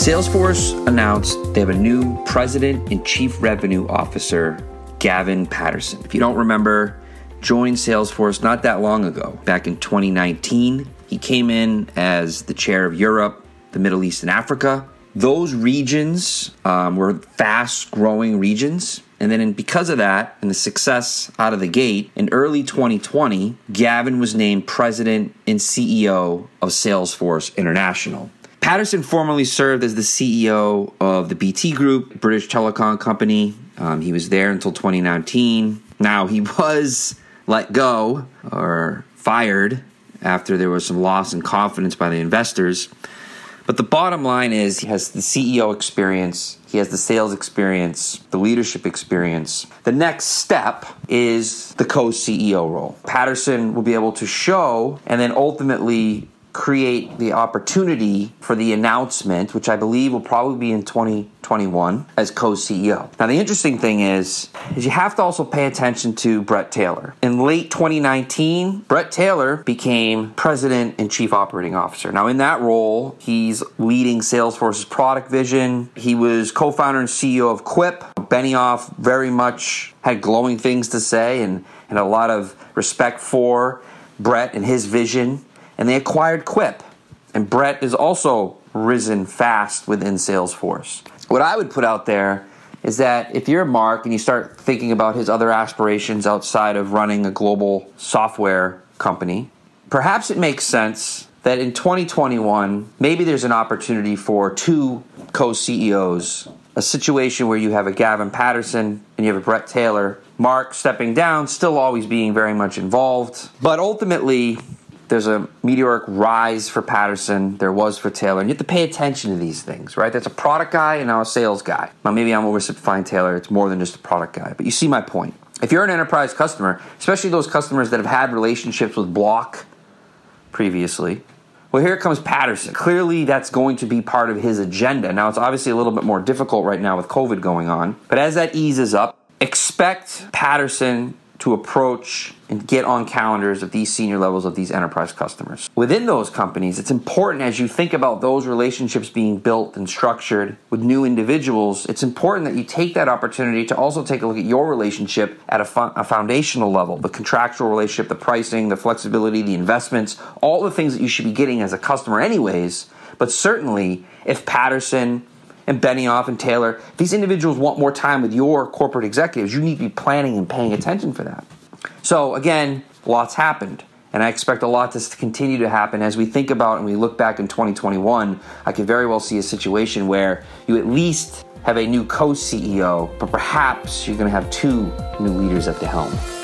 Salesforce announced they have a new president and chief revenue officer, Gavin Patterson. If you don't remember, joined Salesforce not that long ago, back in 2019. He came in as the chair of Europe, the Middle East, and Africa. Those regions were fast-growing regions. And then because of that and the success out of the gate, in early 2020, Gavin was named president and CEO of Salesforce International. Patterson formerly served as the CEO of the BT Group, British telecom company. He was there until 2019. Now, he was let go or fired after there was some loss in confidence by the investors. But the bottom line is he has the CEO experience, he has the sales experience, the leadership experience. The next step is the co-CEO role. Patterson will be able to show and then ultimately create the opportunity for the announcement, which I believe will probably be in 2021 as co-CEO. Now, the interesting thing is you have to also pay attention to Bret Taylor. In late 2019, Bret Taylor became president and chief operating officer. Now, in that role, he's leading Salesforce's product vision. He was co-founder and CEO of Quip. Benioff very much had glowing things to say and a lot of respect for Bret and his vision. And they acquired Quip. And Bret is also risen fast within Salesforce. What I would put out there is that if you're Mark and you start thinking about his other aspirations outside of running a global software company, perhaps it makes sense that in 2021, maybe there's an opportunity for two co-CEOs, a situation where you have a Gavin Patterson and you have a Bret Taylor, Mark stepping down, still always being very much involved. But ultimately, there's a meteoric rise for Patterson. There was for Taylor. And you have to pay attention to these things, right? That's a product guy and now a sales guy. Now, maybe I'm oversimplifying Taylor. It's more than just a product guy. But you see my point. If you're an enterprise customer, especially those customers that have had relationships with Block previously, well, here comes Patterson. Clearly, that's going to be part of his agenda. Now, it's obviously a little bit more difficult right now with COVID going on. But as that eases up, expect Patterson to approach and get on calendars of these senior levels of these enterprise customers. Within those companies, it's important as you think about those relationships being built and structured with new individuals, it's important that you take that opportunity to also take a look at your relationship at a foundational level, the contractual relationship, the pricing, the flexibility, the investments, all the things that you should be getting as a customer anyways. But certainly, if Patterson and Benioff and Taylor, if these individuals want more time with your corporate executives, you need to be planning and paying attention for that. So again, lots happened. And I expect a lot to continue to happen as we think about and we look back in 2021. I could very well see a situation where you at least have a new co-CEO, but perhaps you're going to have two new leaders at the helm.